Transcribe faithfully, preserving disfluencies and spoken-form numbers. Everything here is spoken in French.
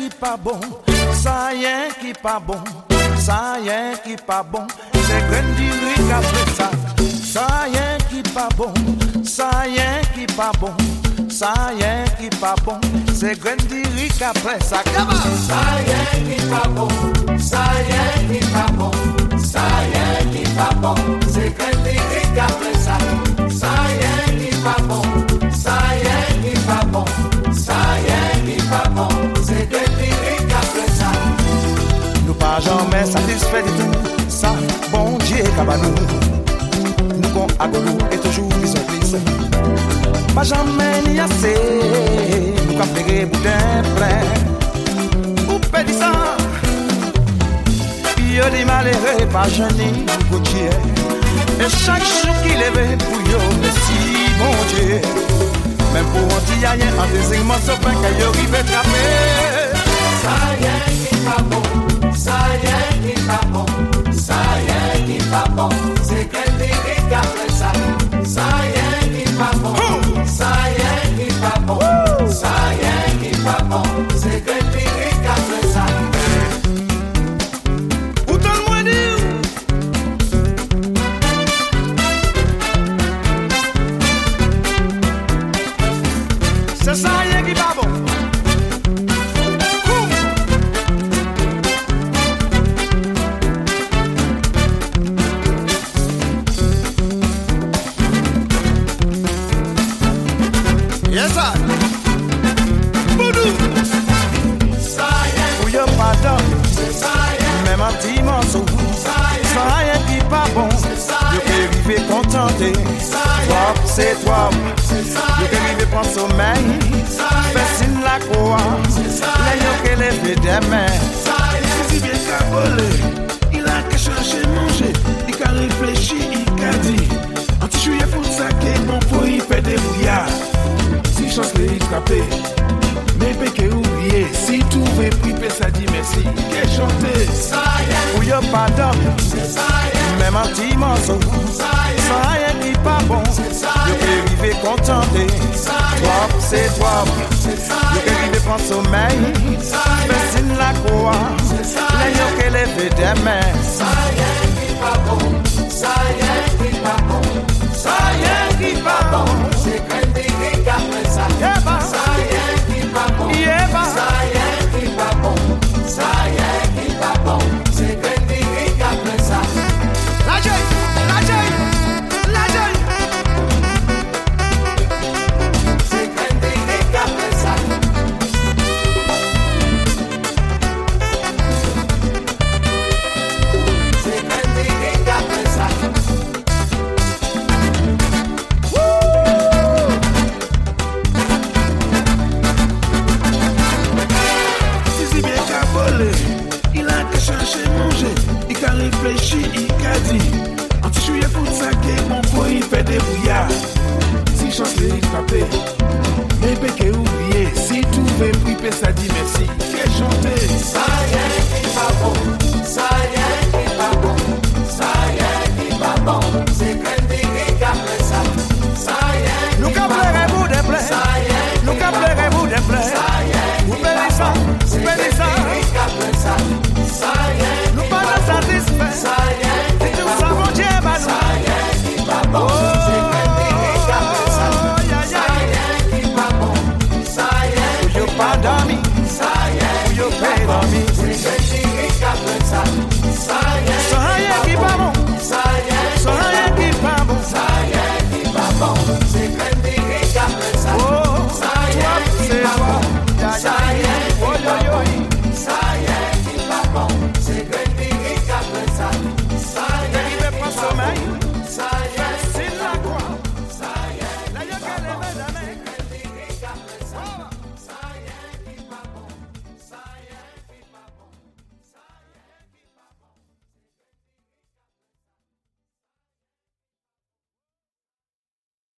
qui pas bon, ça y est qui pas bon, ça y est qui pas bon, c'est Grendiry qui a fait ça. Ça y est qui pas bon, ça y est qui pas bon, ça y est qui pas bon, c'est Grendiry qui a fait ça. Ça y est qui pas bon, ça y est qui pas bon, ça y est qui pas bon, c'est Grendiry qui a fait ça. Ça y est qui pas bon, ça y est qui pas bon, ça y est qui pas bon, c'est Grendiry qui a fait ça. Nous pas jamais satisfaits de tout, ça bon Dieu cabanou. Nous qu'on a goulou et toujours qui sont glissés. Pas jamais ni assez, nous qu'à faire boudin près. Ou pédit ça, puis y'a des malheureux, pas jeunes ou goutier. Et chaque jour qu'il lève pour yo, merci mon Dieu. Même pour un petit aïe, un désignement sur pain qu'il y a arrivé trapper. Ça y est qui pas bon, ça y est qui pas bon, ça y est qui pas bon, c'est Grendiry qui a fait ça. Ça y est qui pas bon, ça y est qui pas bon, ça y est qui pas bon, c'est Grendiry qui a fait ça. Pourtant moi dire, c'est ça y est qui pas bon. Yes, sir. Boudou. Ça y est, Où y'a pas d'homme, ça y est, même un petit morceau. ça y est, Ça y est qui pas bon. ça Je y peux vivre contenté. Toi, c'est toi. Je peux vivre prendre sommeil. Fais signe la croix. Les yeux que les fait des mains. Si bien qu'à voler, il a qu'à chercher manger, il a réfléchi, il a dit. Anti-chouille pour ça que mon pot il fait des brouillards. Si chance les frappé, mais péché oublié. Si tout veut priper, ça dit merci. Qu'est chanté? ça y est, Où y'a pas d'homme, ça y est, même un petit morceau. ça y est, Ça y est qui pas bon. Je peux vivre contenté. Toi, c'est toi. Je peux vivre prendre sommeil. Fais signe la croix. Les yeux que les fait des mains. ça y est qui pas bon, ça y est qui pas bon, ça y est qui pas bon, c'est Grendiry qui a fait ça. Yeba. Ça y est qui pas bon, Yeba. ça y est qui pas bon, ça y est qui pas bon, c'est Grendiry qui a fait ça. La joie, la joie, la joie. C'est Grendiry qui a fait ça. C'est Grendiry qui a fait ça. Si si bien qu'à voler, il a qu'à chercher manger, il a réfléchi, il a dit. Anti-chouille pour ça que mon pot il fait des brouillards. Si chance les frappé, mais péché oublié. Si tout veut priper, ça dit merci. Qu'est chanté?